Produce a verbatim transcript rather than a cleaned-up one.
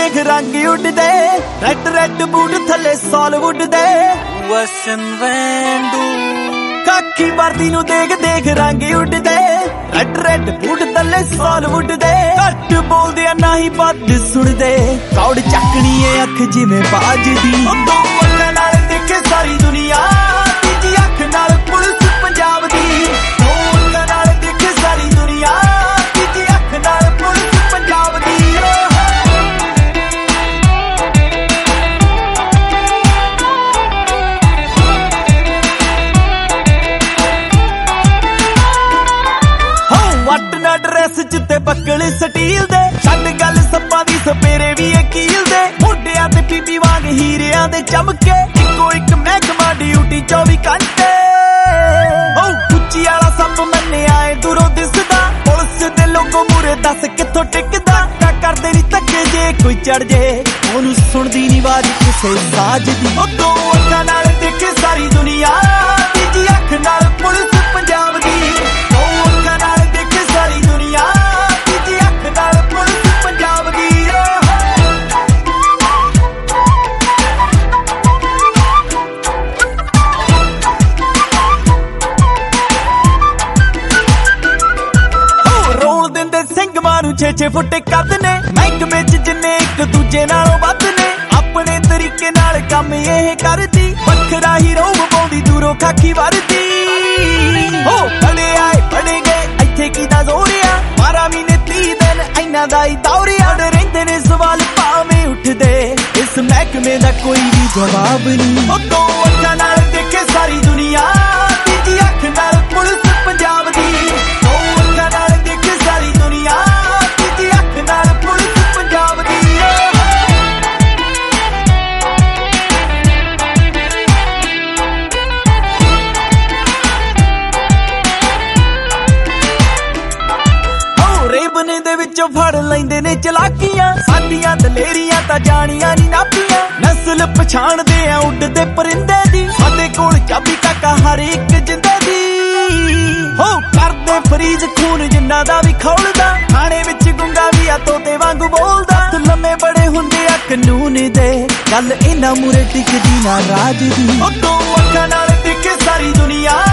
देख रंग उड़दे, red red boot थले सॉलीवुड दे वसन वेंडू। काकी वर्दी नू देख देख रंग उड़दे, रेड रेड बूट थले सॉलीवुड दे। घट बोलदे ना ही बात सुनदे, कौड़ चकनी है अख जिवें बाज दी। दो अखां नाल देखे सारी दुनिया, तीजी अख नाल पुलिस पंजाब दी। दो अखां नाल देखे सारी दुनिया, तीजी अख नाल पुलिस पंजाब दी। वट ना ड्रेस जिते बकल स्टील दे, छड्ड गल सप्पा दी सपेरे भी कील दे। मोढियां ते पीपी वांग हीरियां दे चमके, इको इक महकमा ड्यूटी चौबी घंटे। उच्ची आला सप मन्ने आए दूरों दिसदा, पुलिस दे लोगों मूरे दस कित्थों टिकदा। करदे नी धक्के जे कोई चढ़ जे, ओनू सुणदी नी आवाज किसे साज दी। दो अखां नाल देखे सारी दुनिया, तीजी अख नाल पुलिस पंजाब दी। दो अखां नाल देखे सारी दुनिया, तीजी अख नाल पुलिस पंजाब दी। रोल दिंदे सिंह मानू छे छे फुट कद ने, महकमे च जिन्ने एक दूजे नालों वध ने। अपने तरीके नाल काम ये करदी, वखरा ही रोब पाउंदी दूरों खाकी वरदी। हो बड़े आए बड़े गए इत्थे कीदा जोरिया, बारह महीने तीह दिन इन्हां दा ही दौरिया। रहिंदे ने सवाल भावें उठदे, इस महकमे दा कोई भी जवाब नहीं। दो अखां नाल देखे सारी दुनिया, तीजी अख नाल पुलिस पंजाब दी। दो अखां नाल देखे सारी दुनिया, तीजी अख नाल पुलिस पंजाब दी। रेबने दे विचों फड़ लैंदे ने चलाकियां, साडियां दलेरियां तां जानियां नी नापियां। नस्ल पछाणदे आ उड़दे परिंदे दी, साडे कोल चाबी काका हर एक जिंदे दी। हो करदे फरीज खून जिन्ना दा भी खौलदा, थाणे विच गुंगा भी आ तोते वांगू बोलदा। लम्मे बड़े हुंदे आ कानून दे, गल इन्हां मूरे टिकदी ना राज दी। दो अखां नाल देखे सारी दुनिया,